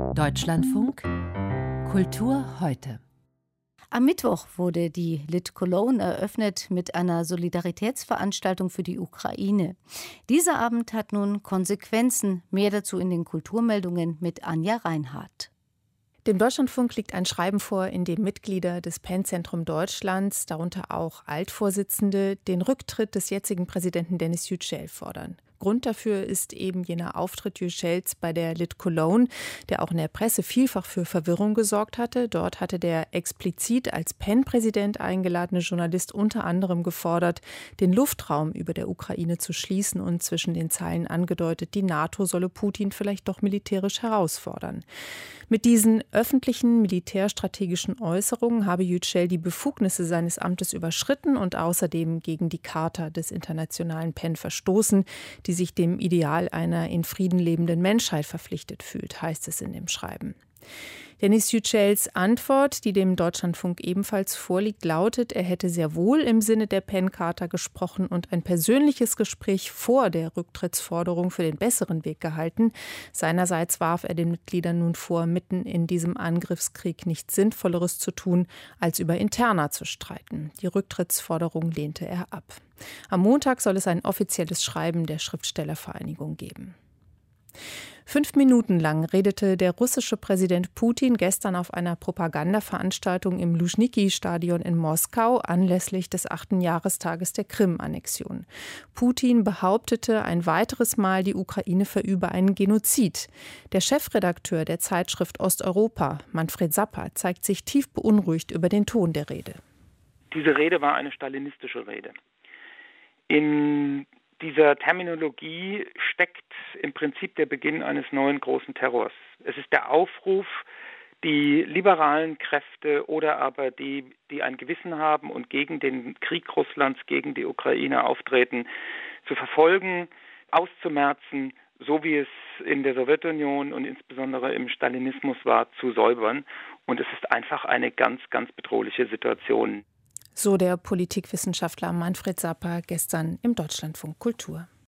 Deutschlandfunk Kultur heute. Am Mittwoch wurde die Lit Cologne eröffnet mit einer Solidaritätsveranstaltung für die Ukraine. Dieser Abend hat nun Konsequenzen. Mehr dazu in den Kulturmeldungen mit Anja Reinhardt. Dem Deutschlandfunk liegt ein Schreiben vor, in dem Mitglieder des PEN-Zentrum Deutschlands, darunter auch Altvorsitzende, den Rücktritt des jetzigen Präsidenten Denis Yücel fordern. Grund dafür ist eben jener Auftritt Yücels bei der Lit Cologne, der auch in der Presse vielfach für Verwirrung gesorgt hatte. Dort hatte der explizit als PEN-Präsident eingeladene Journalist unter anderem gefordert, den Luftraum über der Ukraine zu schließen und zwischen den Zeilen angedeutet, die NATO solle Putin vielleicht doch militärisch herausfordern. Mit diesen öffentlichen militärstrategischen Äußerungen habe Yücel die Befugnisse seines Amtes überschritten und außerdem gegen die Charta des internationalen PEN verstoßen, die sich dem Ideal einer in Frieden lebenden Menschheit verpflichtet fühlt, heißt es in dem Schreiben. Denis Yücels Antwort, die dem Deutschlandfunk ebenfalls vorliegt, lautet, er hätte sehr wohl im Sinne der PEN-Charta gesprochen und ein persönliches Gespräch vor der Rücktrittsforderung für den besseren Weg gehalten. Seinerseits warf er den Mitgliedern nun vor, mitten in diesem Angriffskrieg nichts Sinnvolleres zu tun, als über Interna zu streiten. Die Rücktrittsforderung lehnte er ab. Am Montag soll es ein offizielles Schreiben der Schriftstellervereinigung geben. 5 Minuten lang redete der russische Präsident Putin gestern auf einer Propagandaveranstaltung im Luschniki-Stadion in Moskau anlässlich des 8. Jahrestages der Krim-Annexion. Putin behauptete ein weiteres Mal, die Ukraine verübe einen Genozid. Der Chefredakteur der Zeitschrift Osteuropa, Manfred Sapper, zeigt sich tief beunruhigt über den Ton der Rede. Diese Rede war eine stalinistische Rede. In dieser Terminologie steckt im Prinzip der Beginn eines neuen großen Terrors. Es ist der Aufruf, die liberalen Kräfte oder aber die ein Gewissen haben und gegen den Krieg Russlands, gegen die Ukraine auftreten, zu verfolgen, auszumerzen, so wie es in der Sowjetunion und insbesondere im Stalinismus war, zu säubern. Und es ist einfach eine ganz, ganz bedrohliche Situation. So der Politikwissenschaftler Manfred Sapper gestern im Deutschlandfunk Kultur.